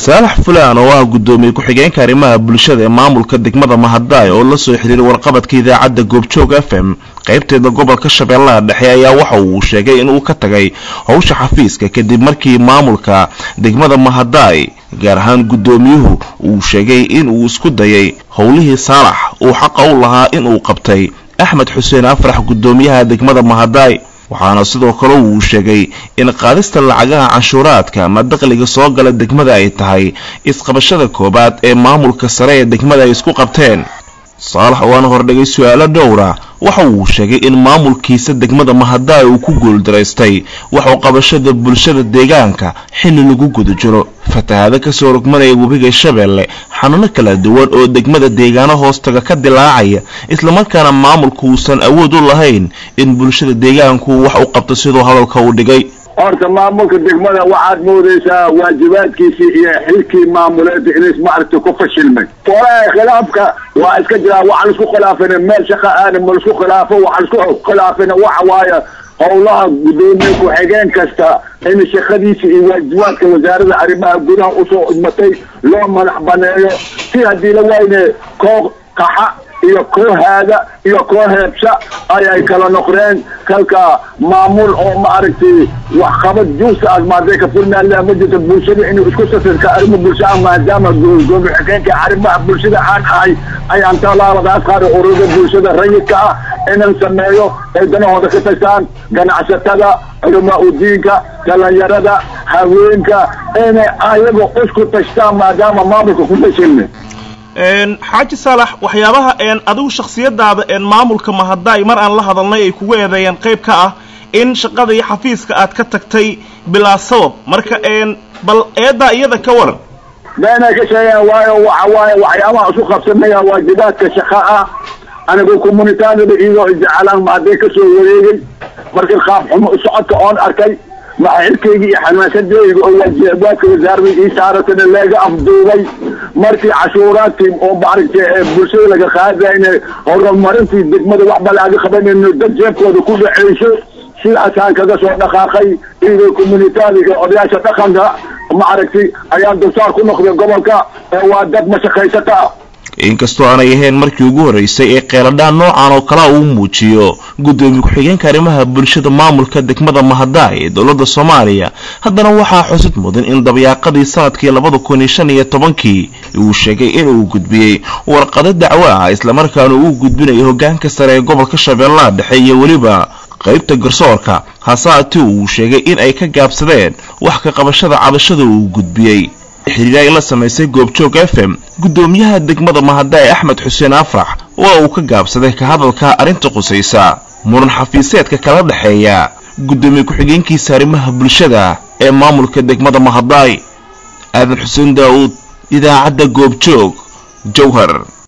saalax fulaan oo ah gudoomiye ku-xigeenka arrimaha bulshada ee maamulka degmada Mahadaay oo la soo xiriiray warqabadka idaacadda Goobjoog FM qaybteeda gobolka Shabeellaha Dhexe ayaa waxa uu sheegay in uu ka tagay hawsha xafiiska kadib markii maamulka degmada Mahadaay gaar ahaan gudoomiyuhu uu sheegay in uu isku dayay howlihii Saalax uu xaq u lahaa in uu qabtay Axmed Xuseen Afrax gudoomiyaha degmada Mahadaay waxaana sidoo kale uu sheegay in qaadista lacagaha canshuuraadka ama dakhliga soo gala degmada ay tahay isqabashada koobaad ee maamulka sare ee degmada ay isku qabteen. Saalax waana hordhigay su'aalo dhowra waxa uu sheegay in maamulkiisa degmada Mahadaay uu ku guuldareystay wax qabashada bulshada deegaanka xilli lagu guda jiro fatahaada ka soo rogmanaya webiga Shabeelle xanuuno kala duwan oo degmada deegaano hoostaga ka dilaacaya isla markaana maamulku uusan awood u lahayn in bulshada deegaanku wax u qabto sidoo hadalka uu dhigay. horta maamulka degmada waxaad moodaysaa waajibaadkiisii iyo xilkii maamuleed inay maaragtay ku fashilmay walahi khilaafka waa iska jira waxa isku khilaafeen meel shaqo aan ma isku khilaafo waxa isku khilaafeen waxa waaya howlaha gudoomiye ku-xigeen kasta in shaqadiisa iyo waajibaadka wasaaradda arrimaha gudaha u soo idmatay loo madax baneeyo si haddii la wayne koox qaxa iyo kooxaada iyo kooxeebsa ay kala noqdeen kalka maamul oo ma aragtay wax qabad juusa asmaadey ka furmaan la majida bulshada inuu isku safirka arrimo bulshada maadaama gudoomiye xigeenka arrimaha bulshada aan ahay ayaan talaabadaas qaado ururada bulshada rayidka ah inaan sameeyo ay danahooda ka tagtaan ganacsatada arrimaha udiinka dhalinyarada haweenka inay ayaga isku tashtaan maadaama maamulka ku fashilmay xaaji Saalax waxyaabaha adigu shakhsiyadaada maamulka Mahadaay mar aan la hadalnay ay kugu eedeeyeen qayb ka ah in shaqada iyo xafiiska aad ka tagtay bilaa sabab marka bal eeda iyada ka waran beena ka sheegan waayo waxyaabaha isku qabsanaya waajibaadka shaqada anigu community-da iyo jacaylan Mahadaay ka soo wareegay markii qaab xumo socodka oon arkay ma xilkayga iyo xamaasadeyga oo waajibaadka wasaaradda ii saaratay laga afduubay markii cashuuraadkii oo baarigtay bulshada laga qaadayay horumarintii degmada wax balaaga qabanayno dad jeebkooda ku dhaceysho sidaasaan kaga soo dhaqaaqay iyo community-da odayaasha dhaqanka ma aragtay ayaan dulsaar ku noqday gobolka waa dad ma shaqaysata inkastoo aanay ahayn markii ugu horeysay ee qeeladhaan noocan oo kala uu muujiyo gudoomiye ku-xigeenka arrimaha bulshada maamulka degmada Mahadaay ee dawladda Soomaaliya haddana waxaa xusid mudan in dabayaaqadii sanadkii 2015 uu sheegay in uu gudbiyay warqado dacwo ah isla markaana uu gudbinayo hoggaanka sare ee gobolka Shabeellaha Dhexe iyo waliba qaybta garsoorka hasaati uu sheegay in ay ka gaabsadeen wax ka qabashada cabashada uu gudbiyay xiriir la sameysay Goobjoog FM gudoomiyaha degmada Mahadaay Axmed Xuseen Afrax waa uu ka gaabsaday ka hadalka arinta qusaysa muran xafiiseedka kala dhaxeeya gudoomiye ku-xigeenkiisa arrimaha bulshada ee maamulka degmada Mahadaay Aadan Xuseen Daawud idaacadda Goobjoog Jowhar.